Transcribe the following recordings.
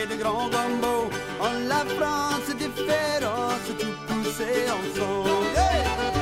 de grands gombo. En la France des féroces, tout poussé ensemble. Hey!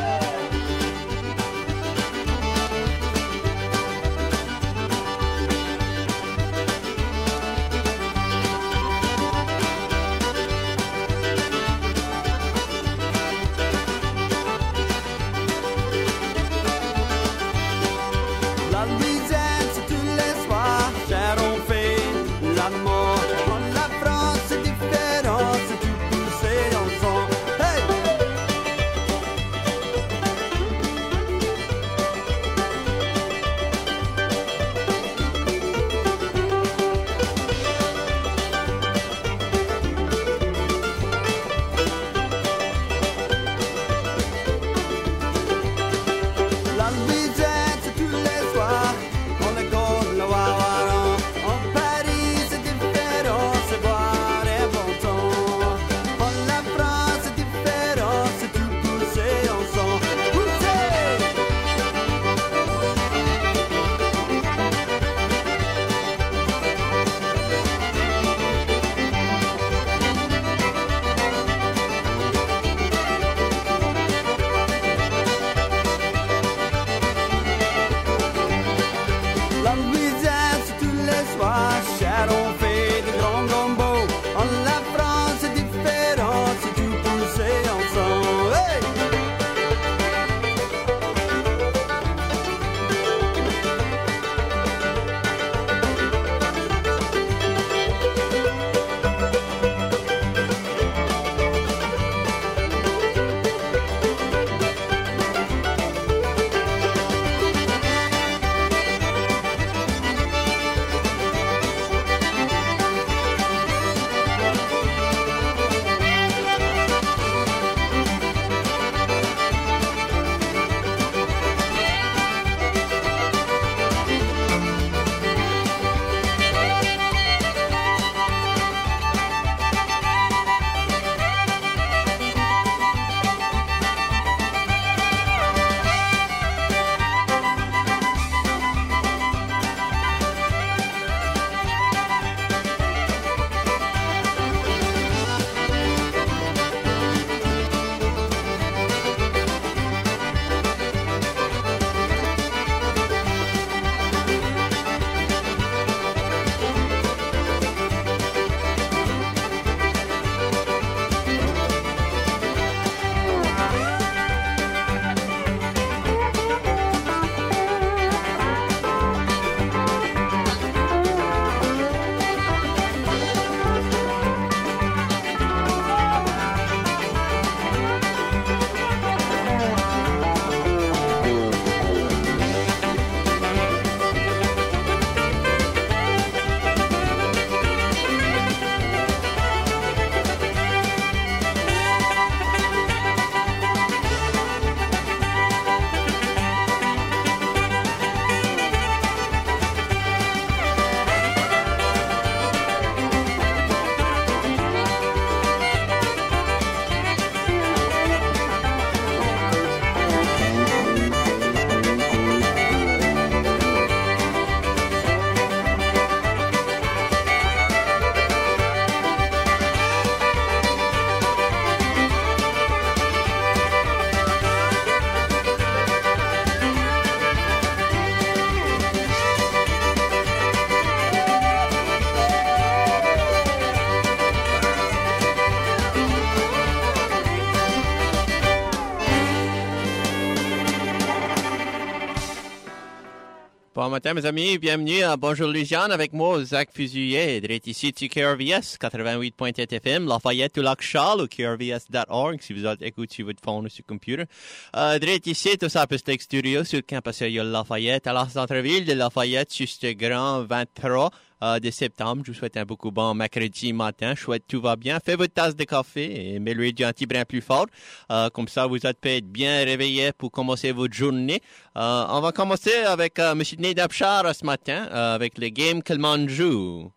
Bon matin, mes amis. Bienvenue à Bonjour Louisiane avec moi, Zach Fusilier. Direct ici sur KRVS 88.7 FM, Lafayette ou Lac-Charles ou KRVS.org si vous êtes écouté sur votre phone ou sur computer. Direct ici, tout ça, Pestec Studio sur le campus Lafayette, à la centre-ville de Lafayette, sur ce grand 23 de septembre. Je vous souhaite un beaucoup bon mercredi matin. Je souhaite tout va bien. Faites votre tasse de café et mettez le radio un petit brin plus fort. Comme ça, vous êtes peut-être bien réveillé pour commencer votre journée. On va commencer avec M. Nedab Char ce matin, avec le game que le monde joue.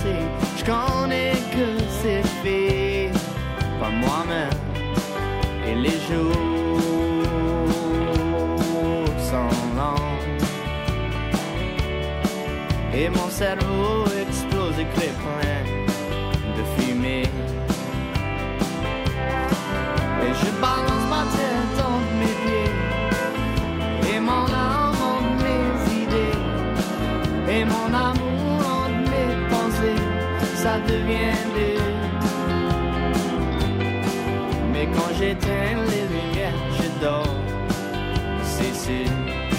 passé, je connais que c'est fait par moi-même. Et les jours sont longs et mon cerveau explose et crée plein de fumée. Et je balance ma tête entre mes pieds et mon âme entre mes idées et mon amour entre mes pensées. Ça devient dur. Mais quand j'éteins les lumières, je dors, c'est sûr.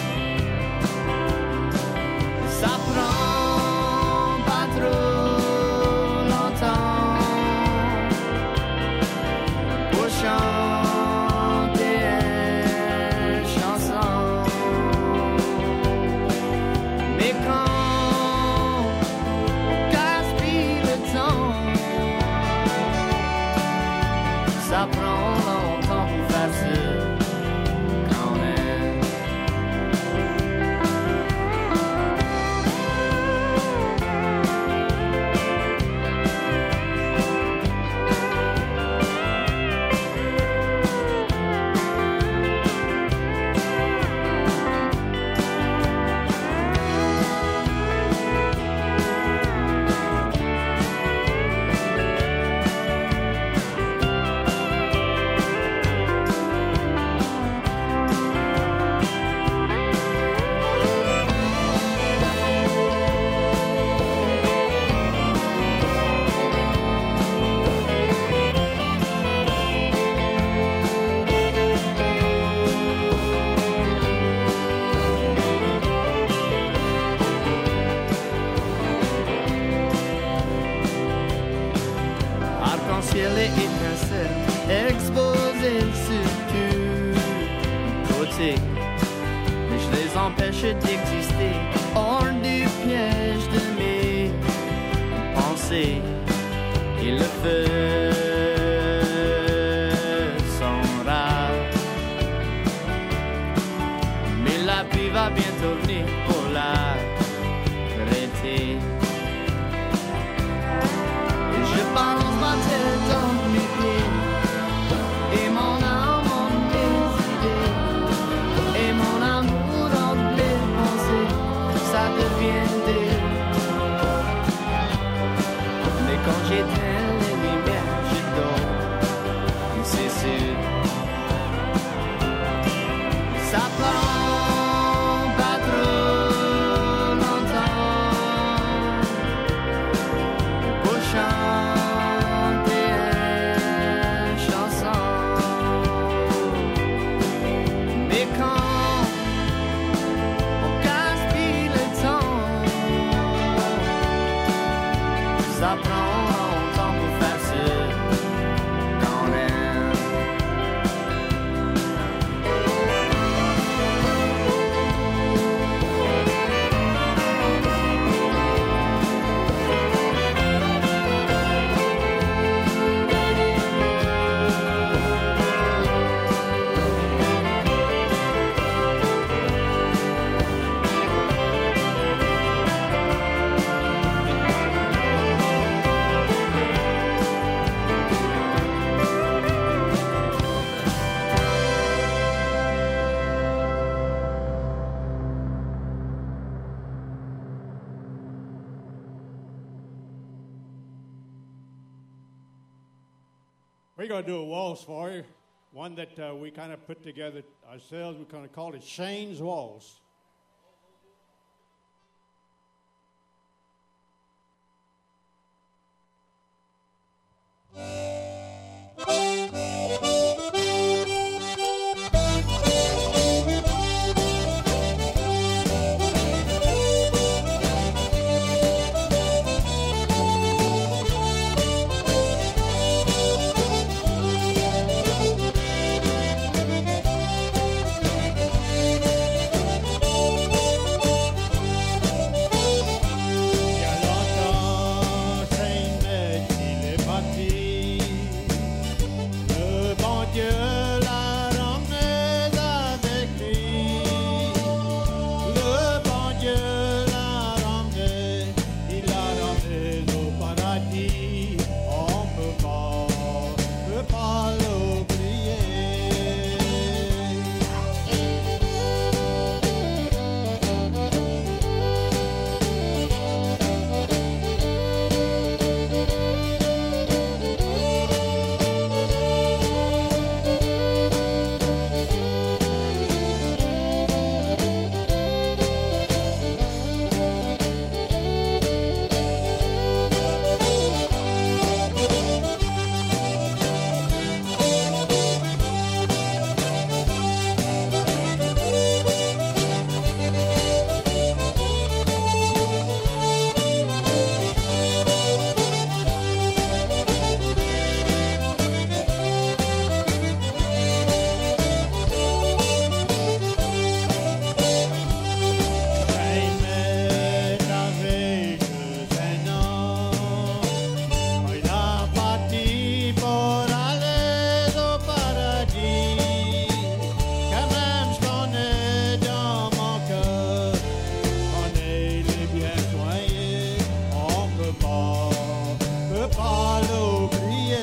Ça prend pas trop longtemps pour chanter une chanson. Mais quand on gaspille le temps, ça prend longtemps pour faire ça quand même. Arc-en-ciel et étincelles exposées sur tous côtés, mais je les empêche d'exister hors du piège de mes pensées. Et le feu sont rares, mais la pluie va bientôt venir pour l'arrêter. Et je balance ma tête entre mes pieds et mon âme entre mes idées et mon amour entre mes pensées. Ça devient dur. Mais quand j'éteins les lumières, je dors, c'est sûr. Ça prend pas trop longtemps pour chanter une chanson. Mais quand on gaspille le temps, ça prend longtemps pour faire ça quand même. We're going to do a waltz for you, one that we kind of put together ourselves. We kind of called it Shane's Waltz. pas l'oublier.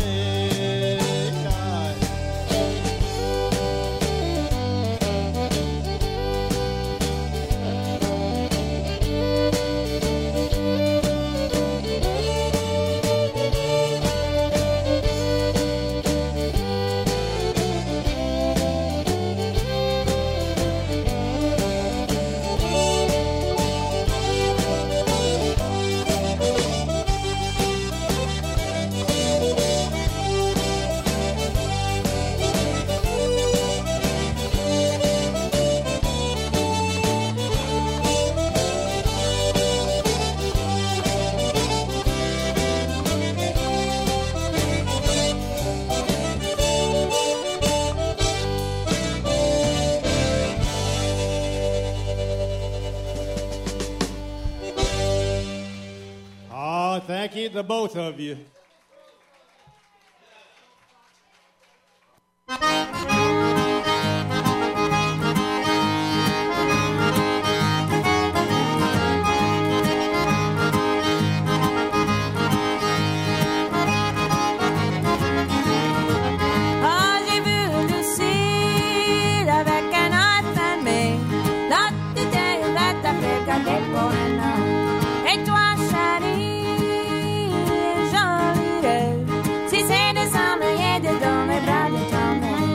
Thank you, the both of you. Ah, j'ai vu Lucille avec un autre famille. Là, tu t'es ouvert, t'as fait garder pour un an. Et toi, chérie, j'enlierai. Si c'est de s'ennuyer de dans mes bras de ton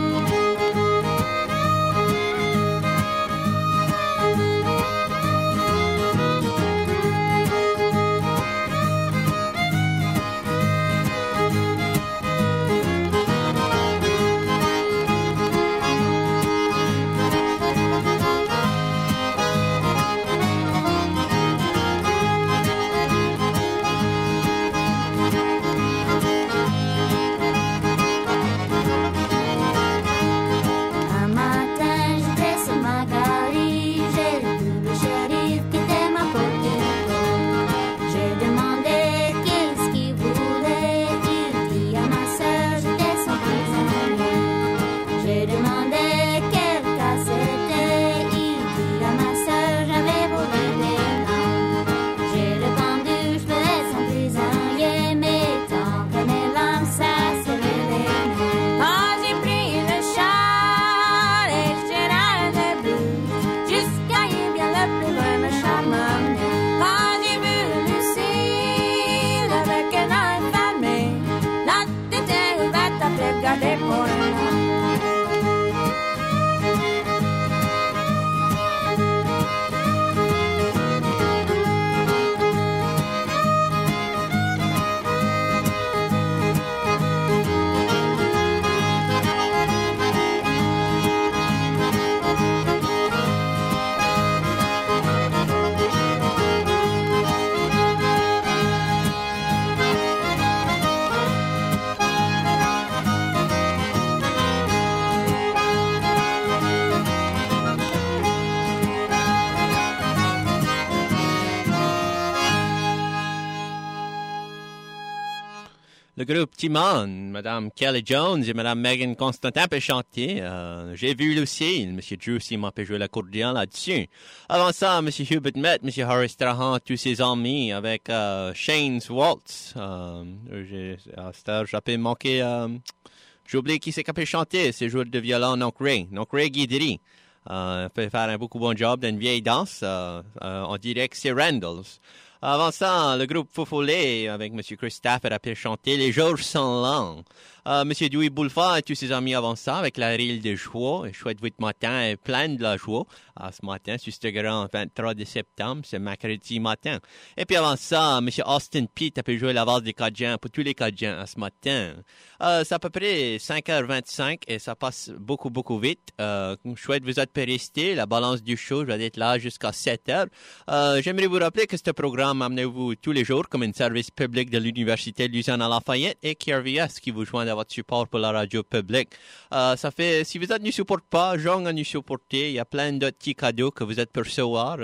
Un matin, j'étais sur ma galerie, j'ai vu le shérif qui était ma pote. J'ai demandé qu'est-ce qu'il voulait, il dit à ma sœur, j'étais son prisonnier. J'ai demandé quel cas c'était, il dit à ma sœur, j'avais volé des noms. J'ai répondu, je faisais son prisonnier, mais tant que mes larmes, ça se révélait. Ah, j'ai pris le char et j'ai râlé bleu, jusqu'à y bien le plus loin me charmer. Ah, j'ai vu Lucille avec un œil fermé, la tête est ouverte, t'as fait garder pour un an. Le groupe Timon, Madame Kelly Jones et Madame Megan Constantin peuvent chanter. J'ai vu Lucille, Monsieur Drew Simon peut jouer l'accordéon là-dessus. Avant ça, Monsieur Hubert Met, Monsieur Horace Strahan, tous ses amis avec Shane's Waltz. À cette heure, j'ai manqué. J'ai oublié qui c'est qui peut chanter. C'est joueur de violon, Noc Ray Guidry. Peut faire un beaucoup bon job d'une vieille danse. On dirait que c'est Randall's. Avant ça, le groupe Foufoulé avec M. Christopher a pu chanter Les Jours sont longs. M. Dewey Boulefard et tous ses amis avant ça avec la rille de joie. Je souhaite votre matin est plein de la joie. Ce matin, c'est ce grand 23 de septembre, c'est mercredi matin. Et puis avant ça, M. Austin Pete a pu jouer la valse des Cajuns pour tous les Cajuns ce matin. C'est à peu près 5h25 et ça passe beaucoup, beaucoup vite. Je souhaite vous êtes rester. La balance du show, je vais être là jusqu'à 7h. J'aimerais vous rappeler que ce programme amenez-vous tous les jours comme un service public de l'Université de Lausanne à Lafayette et KRVS qui vous joint à votre support pour la radio publique. Ça fait, si vous êtes ne supporte pas, genre à nous supporter, il y a plein d'autres petits cadeaux que vous êtes pour recevoir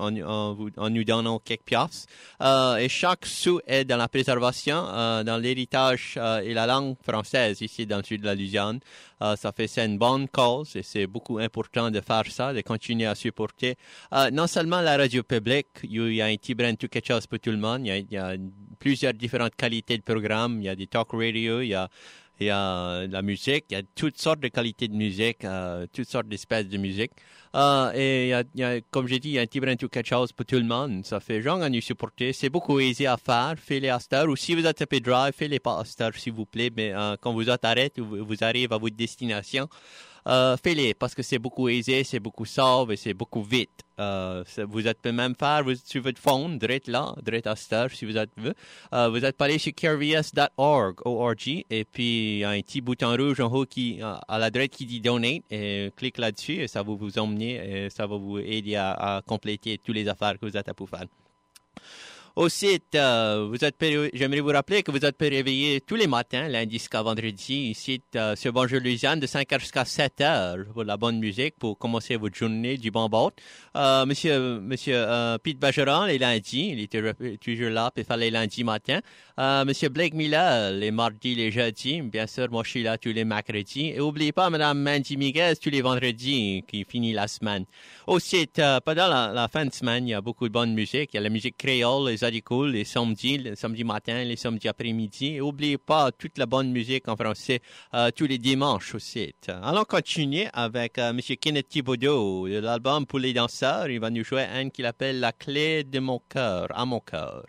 en nous donnant quelques piastres. Et chaque sou est dans la préservation, dans l'héritage et la langue française ici dans le sud de la Louisiane. Ça fait c'est une bonne cause et c'est beaucoup important de faire ça, de continuer à supporter non seulement la radio publique, il y a un petit brin tout quelque chose pour tout le monde. Il y a plusieurs différentes qualités de programmes. Il y a des talk radio, il y a la musique, il y a toutes sortes de qualités de musique, toutes sortes d'espèces de musique. Et il y a, comme j'ai dit, il y a un petit brin de quelque chose pour tout le monde. Ça fait genre à nous supporter. C'est beaucoup aisé à faire. Faites-les à cette heure. Ou si vous êtes un peu drive, faites-les pas à cette heure, s'il vous plaît. Mais quand vous êtes arrêté, vous arrivez à votre destination, faites-les parce que c'est beaucoup aisé, c'est beaucoup sauve et c'est beaucoup vite. Vous êtes peut même faire sur votre phone, direct là, direct à cette heure, si vous êtes vous êtes pas allé sur krvs.org, et puis il y a un petit bouton rouge en haut à la droite qui dit donate, et clique là-dessus et ça va vous emmener et ça va vous aider à compléter toutes les affaires que vous êtes à pour faire. Aussi, j'aimerais vous rappeler que vous êtes réveillés tous les matins, lundi jusqu'à vendredi, ici sur Bonjour Louisiane, de 5h jusqu'à 7h pour la bonne musique, pour commencer votre journée du bon bord. Monsieur Pete Bergeron, les lundis, il était toujours là pour faire les lundis matins. Monsieur Blake Miller, les mardis, les jeudis. Bien sûr, moi, je suis là tous les mercredis. Et n'oubliez pas, Madame Mandy Miguez, tous les vendredis, qui finit la semaine. Aussi, pendant la fin de semaine, il y a beaucoup de bonne musique. Il y a la musique créole, les Cool, les samedis matin, les samedis après-midi. Et n'oubliez pas toute la bonne musique en français tous les dimanches aussi. Allons continuer avec M. Kenneth Thibodeau, de l'album pour les danseurs. Il va nous jouer un qu'il appelle La clé de mon cœur, à mon cœur.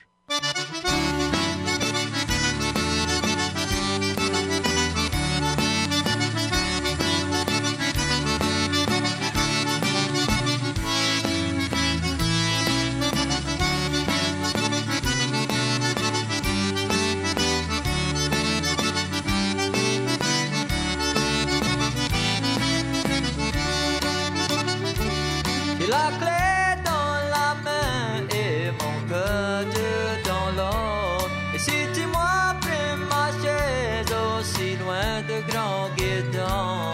La clé dans la main et mon cœur dans l'autre. Et si tu m'as pris ma chaise aussi loin de grand guédon,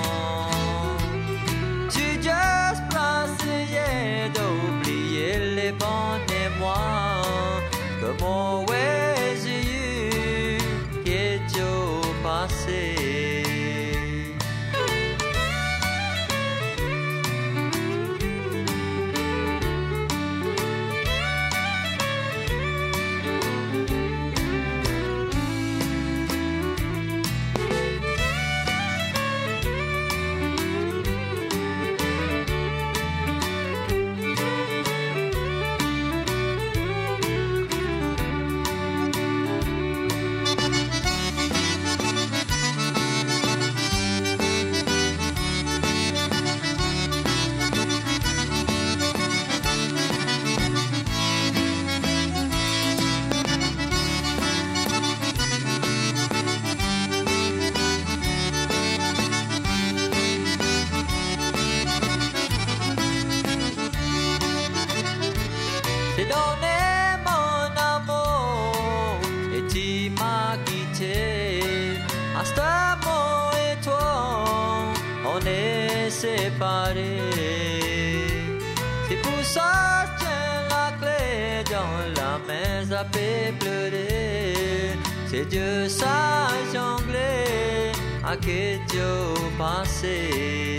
tu juste essayé d'oublier les bons témoins que mon Jésus qui est tout passé. Séparés. C'est pour ça que tiens la clé dans la main, ça peut pleurer. C'est Dieu ça jonglé à que Dieu passé.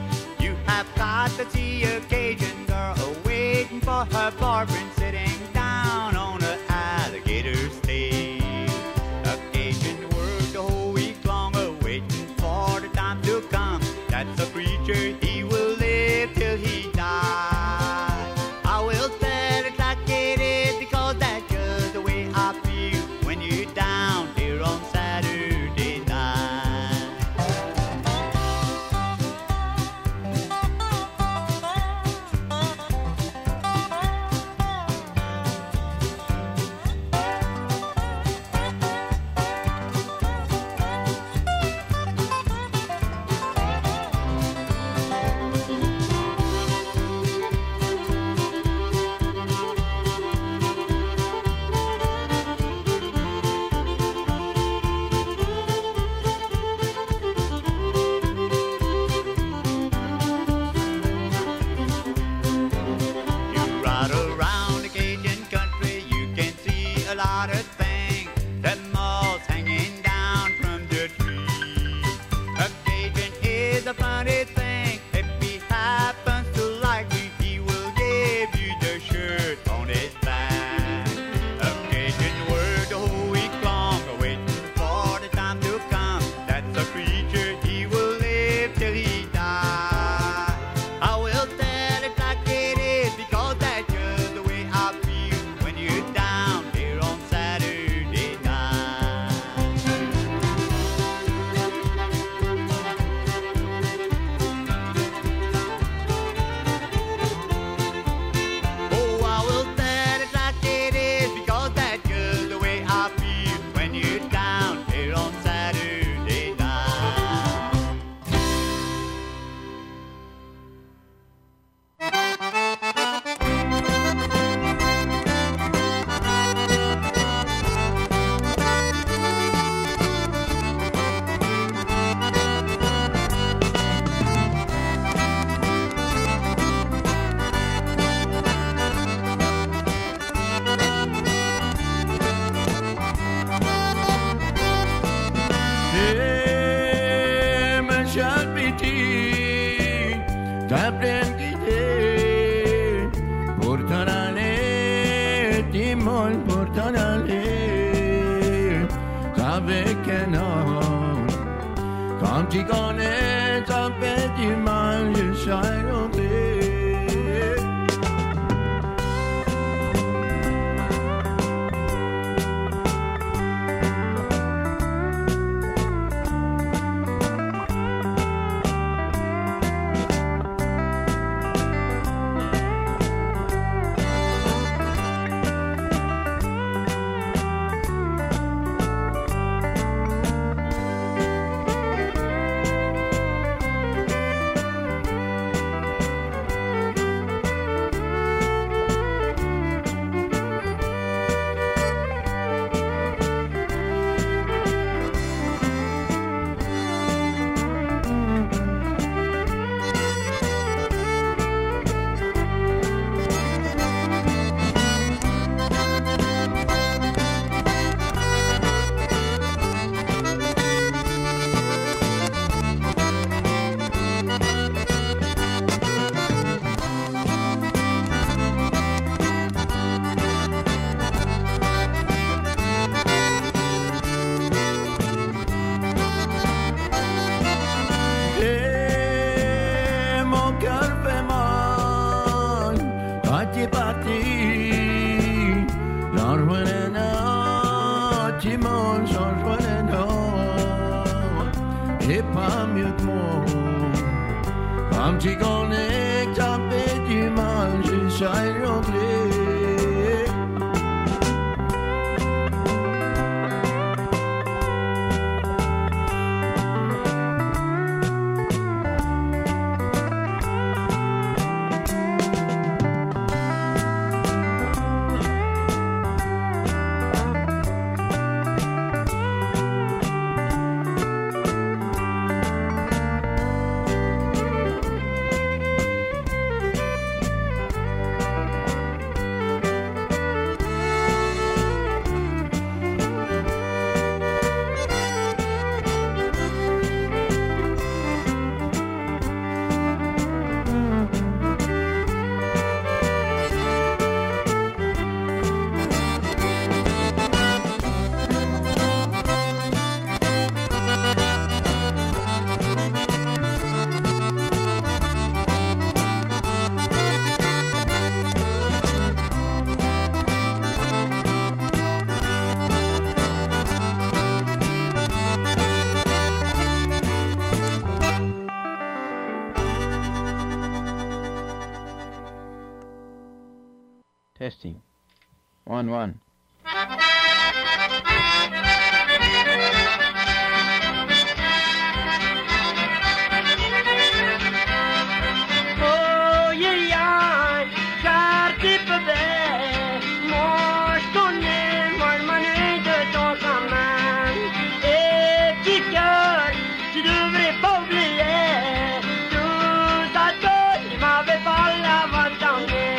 The Cajun girl waiting for her boyfriend sitting down. avec un autre. Quand tu connais, ça fait du mal, je suis rentré. Tu connais que ça fait du mal, je suis rentré. Testing. 1, 1. Oh, yeah, car tu peux bien. Moi, je connais, moi, le manège de ton chemin. Et petit cœur, tu devrais pas oublier. Tout à toi, tu m'avais parlé avant de t'emmener.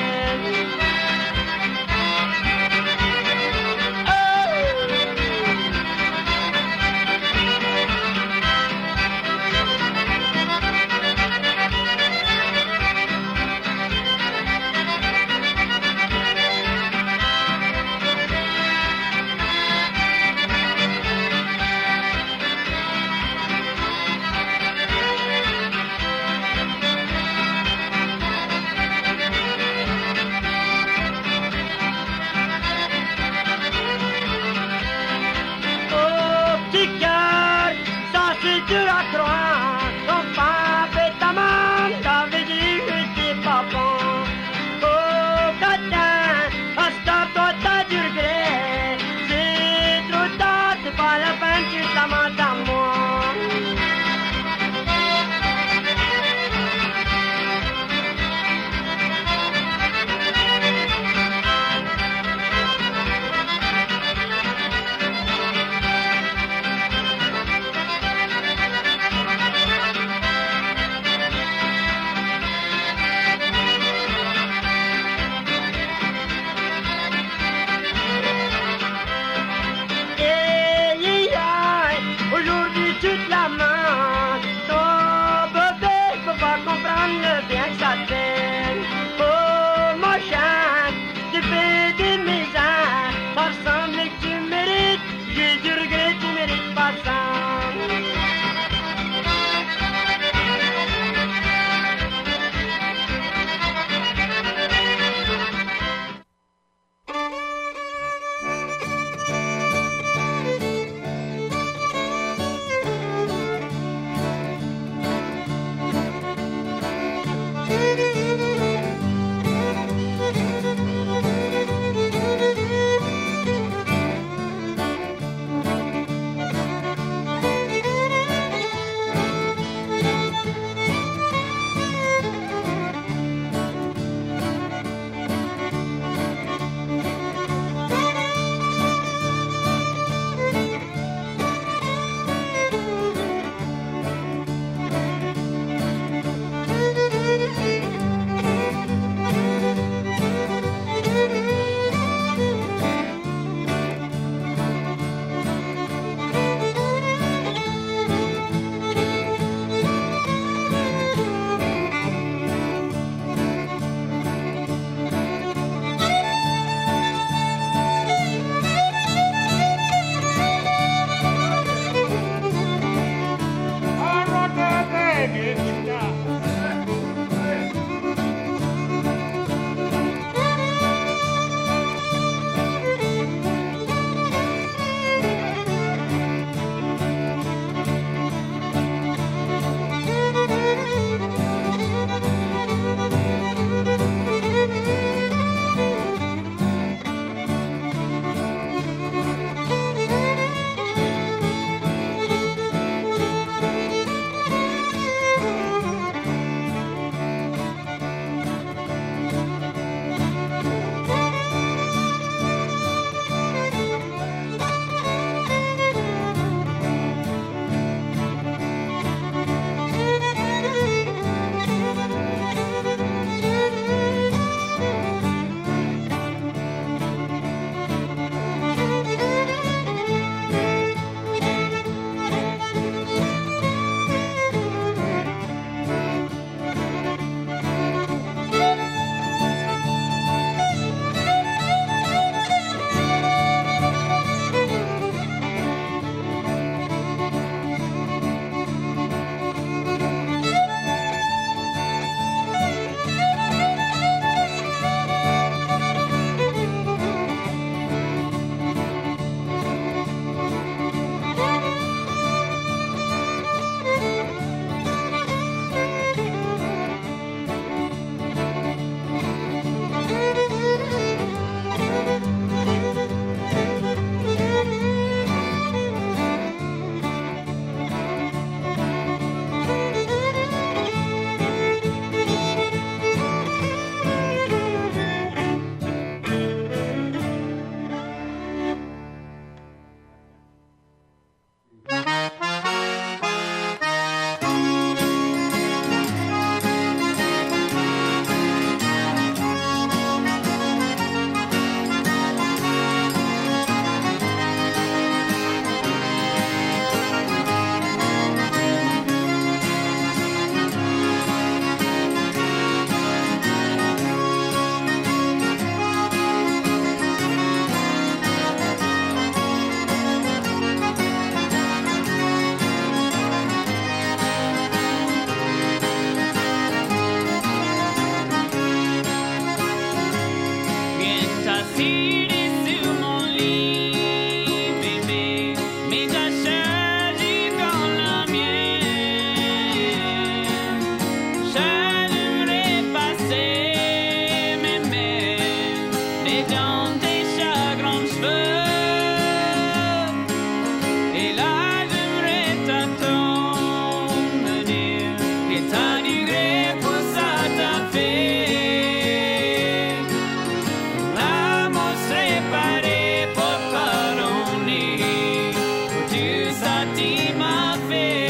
ça tu m'as fait.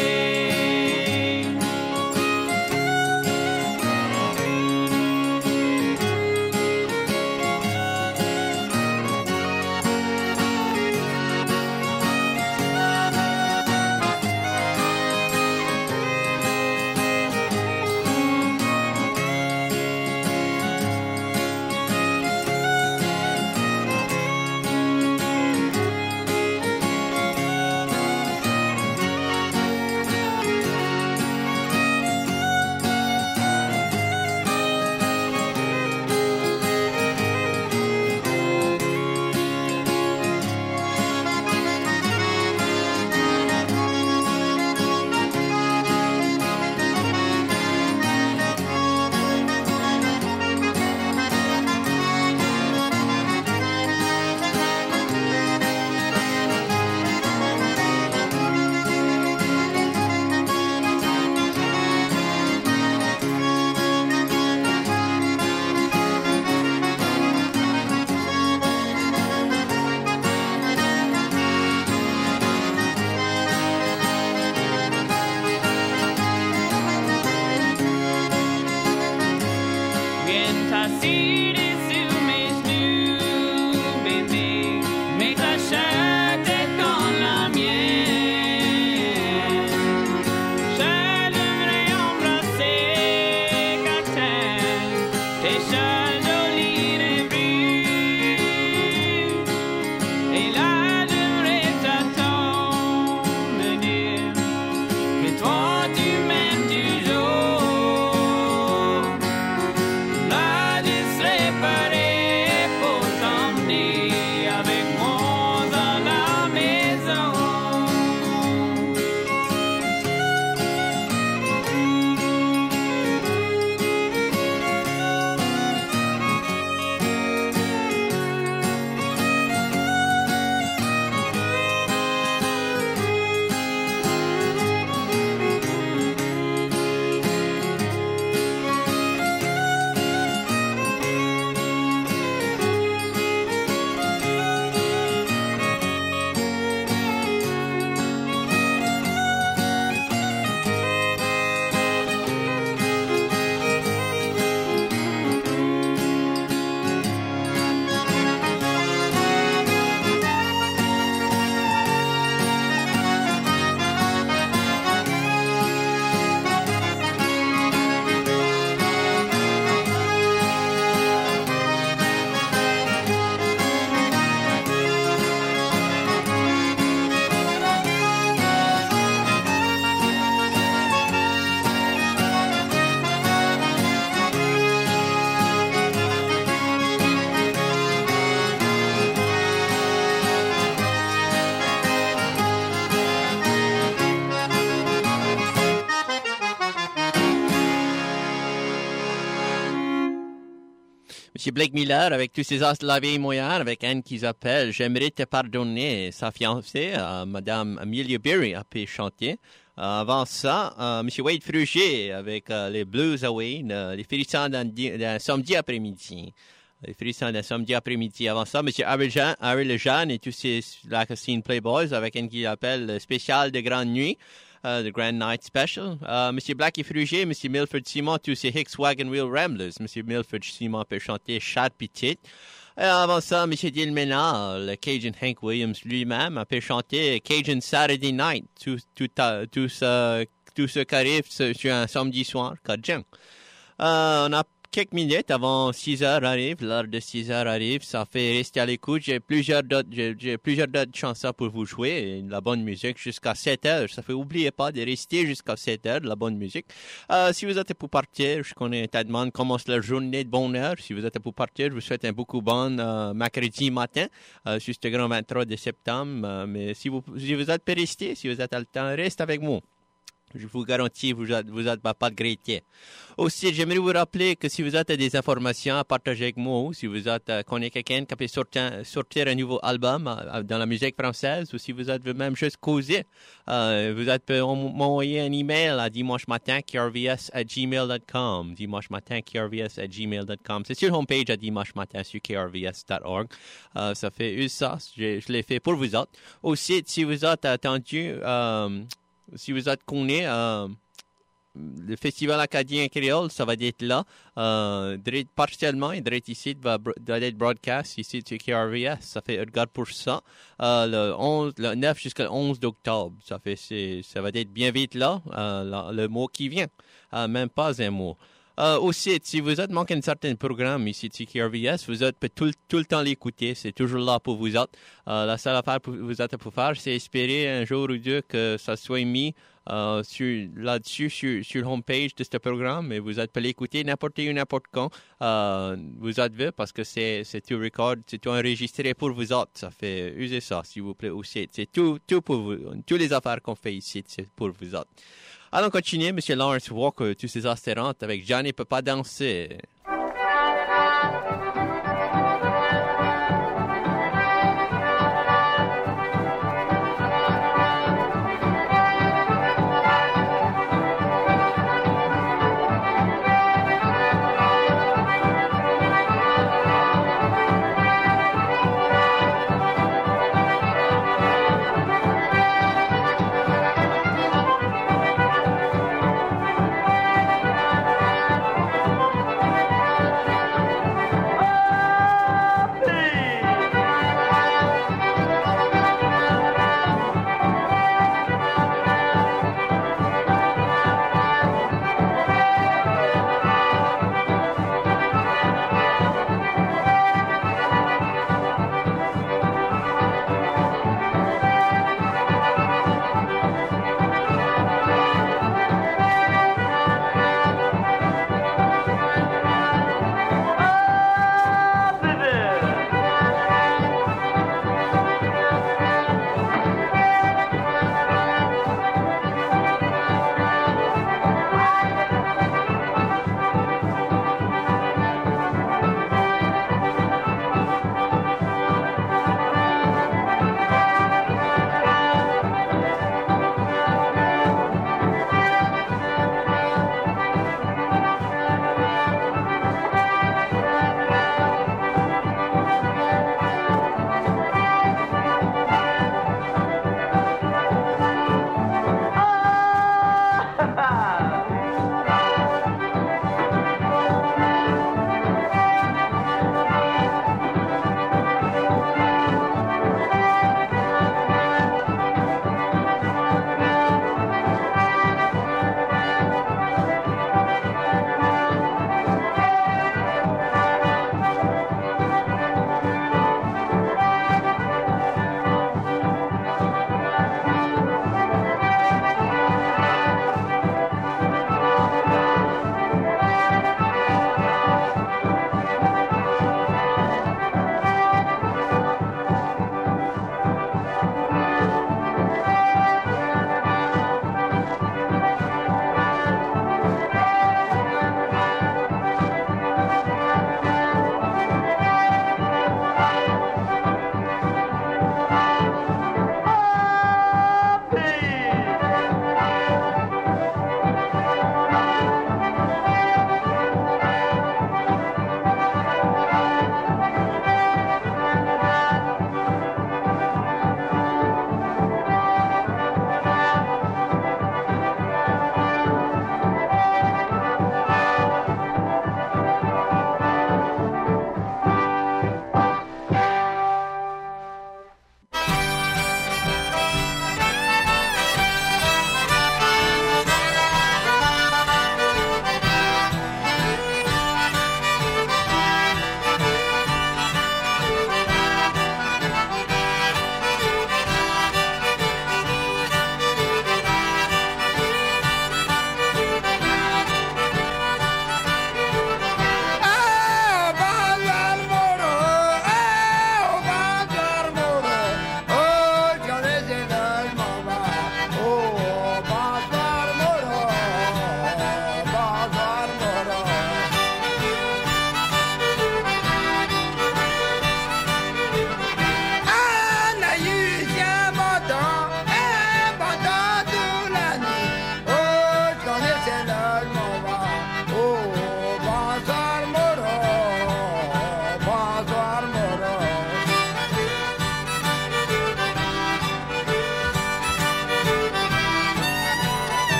Monsieur Blake Miller avec tous ses as de la vieille moyenne avec Anne qui s'appelle J'aimerais te pardonner. Sa fiancée, Madame Amelia Berry, a pu chanter. Avant ça, Monsieur Wade Frugier avec les Blues Away, les frissons d'un samedi après-midi. Les frissons d'un samedi après-midi. Avant ça, Monsieur Harry Lejeune et tous ses Lacassine Playboys avec un qui appelle le spécial de Grande Nuit. The Grand Night Special. Monsieur Blackie Frugier, Monsieur Milford Simon, tous ces Hicks Wagon Wheel Ramblers. Monsieur Milford Simon peut chanter Chat Petite. Et avant ça, Monsieur Dilmena, le Cajun Hank Williams lui-même, a pu chanter Cajun Saturday Night. Tout ce qui arrive sur un samedi soir, Cajun. On a quelques minutes avant 6 heures arrive, l'heure de 6 heures arrive, ça fait rester à l'écoute. J'ai plusieurs d'autres chansons pour vous jouer, et de la bonne musique jusqu'à 7 heures. Ça fait oubliez pas de rester jusqu'à 7 heures, de la bonne musique. Si vous êtes pour partir, je connais ta demande, commence la journée de bonne heure. Si vous êtes pour partir, je vous souhaite un beaucoup bon mercredi matin, sur ce grand 23 de septembre. Mais si vous êtes pour rester, si vous êtes à le temps, reste avec moi. Je vous garantis, vous êtes pas de regretter. Aussi, j'aimerais vous rappeler que si vous avez des informations à partager avec moi, ou si vous connaissez quelqu'un qui peut sortir un nouveau album dans la musique française, ou si vous êtes même juste causer, vous pouvez m'envoyer un email à dimanchematin@krvs@gmail.com. dimanchematin@krvs@gmail.com. C'est sur la homepage à dimanchematin sur krvs.org. Ça fait ça. Je l'ai fait pour vous autres. Aussi, si vous êtes attendu, si vous êtes connu, le Festival acadien créole, ça va être là, partiellement, et ici, va être broadcast ici sur KRVS. Ça fait, regarde pour ça, le 9 jusqu'au 11 d'octobre. Ça va être bien vite là, le mois qui vient. Même pas un mois. Aussi, si vous êtes manqué un certain programme ici sur KRVS, vous êtes tout le temps l'écouter. C'est toujours là pour vous autres. La seule affaire que vous êtes pour faire, c'est espérer un jour ou deux que ça soit mis là-dessus sur homepage de ce programme, et vous êtes pour l'écouter n'importe où, n'importe quand vous êtes parce que c'est tout record, c'est tout enregistré pour vous autres. Ça fait user ça, s'il vous plaît aussi. C'est tout pour vous. Toutes les affaires qu'on fait ici, c'est pour vous autres. Allons continuer, M. Lawrence Walker, tous ces astérantes avec Johnny peut pas danser.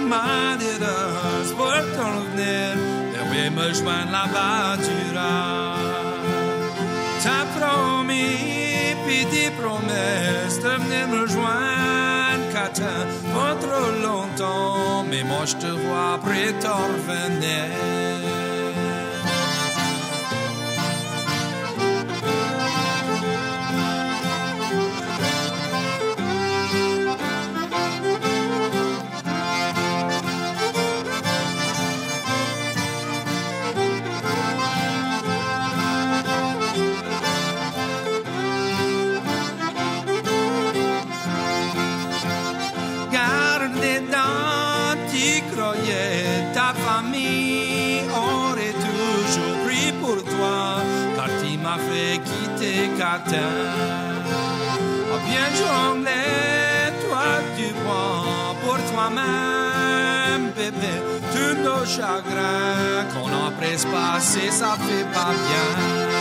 malheureuse pour ton revenir. Et oui, me joindre là-bas tu iras. T'as promis, puis des promesses de venir me rejoindre. Catin, pas trop longtemps, mais moi je te vois prêt à revenir. Ta famille aurait toujours pris pour toi, car tu m'as fait quitter Catin. Oh bien jonglé, toi tu prends pour toi-même, bébé, tous nos chagrins qu'on a presque passé, ça fait pas bien.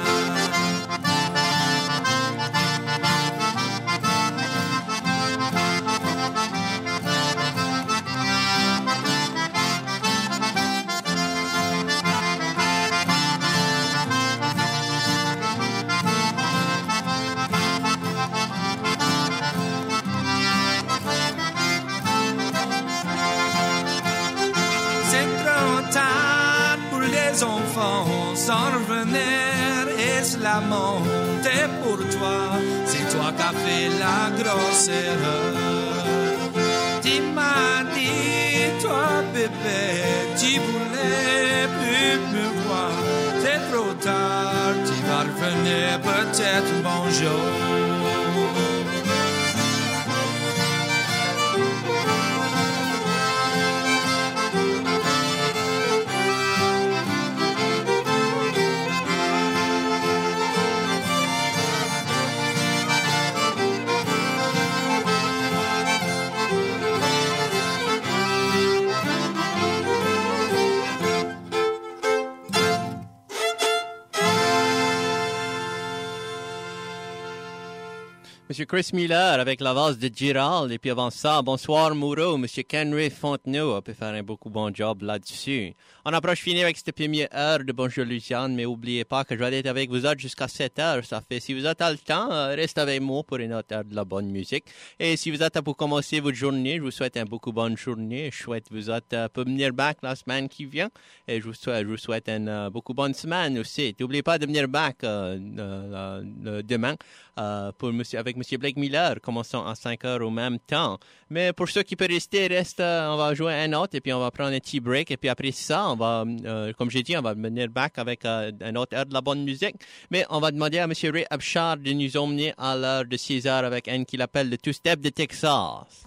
Sans revenir, et la montée pour toi, c'est toi qui as fait la grosse erreur. Tu m'as dit, toi bébé, tu voulais plus me voir. C'est trop tard, tu vas revenir peut-être bonjour. Monsieur Chris Miller avec la valse de Girald. Et puis avant ça, bonsoir Moreau. Monsieur Kenry Fontenot a pu faire un beaucoup bon job là-dessus. On approche fini avec cette première heure de Bonjour Luciane, mais oubliez pas que je vais être avec vous autres jusqu'à 7 heures. Ça fait, si vous êtes à le temps, restez avec moi pour une autre heure de la bonne musique. Et si vous êtes à pour commencer votre journée, je vous souhaite une beaucoup bonne journée. Je souhaite vous êtes pour venir back la semaine qui vient. Et je vous souhaite une beaucoup bonne semaine aussi. N'oubliez pas de venir back demain avec Monsieur Blake Miller, commençons à 5 heures au même temps. Mais pour ceux qui peuvent rester, on va jouer un autre et puis on va prendre un petit break. Et puis après ça, on va, comme j'ai dit, on va venir back avec un autre heure de la bonne musique. Mais on va demander à Monsieur Ray Abchard de nous emmener à l'heure de 6 heures avec un qu'il appelle le Two-Step de Texas.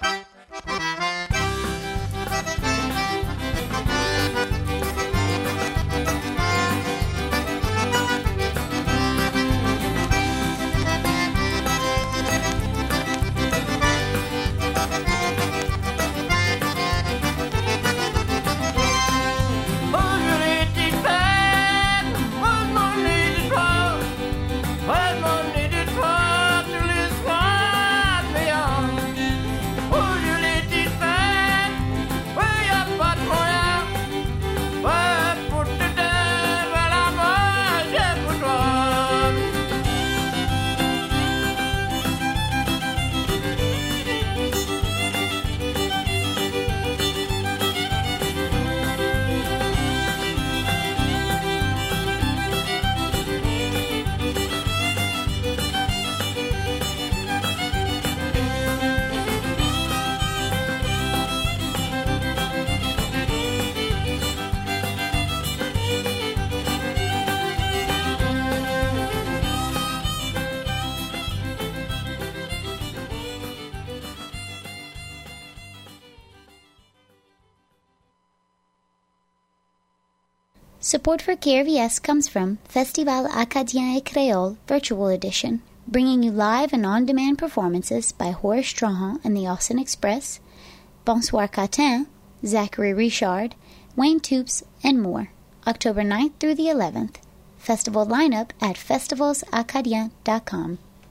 Support for KRVS comes from Festival Acadien et Créole Virtual Edition, bringing you live and on-demand performances by Horace Strahan and the Austin Express, Bonsoir Catin, Zachary Richard, Wayne Toops, and more. October 9th through the 11th. Festival lineup at festivalsacadien.com.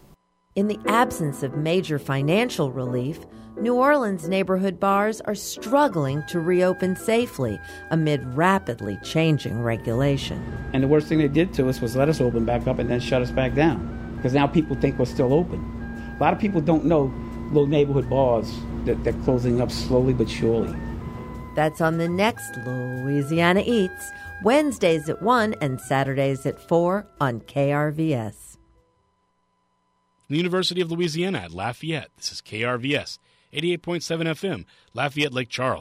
In the absence of major financial relief, New Orleans neighborhood bars are struggling to reopen safely amid rapidly changing regulation. And the worst thing they did to us was let us open back up and then shut us back down, because now people think we're still open. A lot of people don't know little neighborhood bars that they're closing up slowly but surely. That's on the next Louisiana Eats, Wednesdays at 1 and Saturdays at 4 on KRVS. The University of Louisiana at Lafayette. This is KRVS, 88.7 FM, Lafayette, Lake Charles.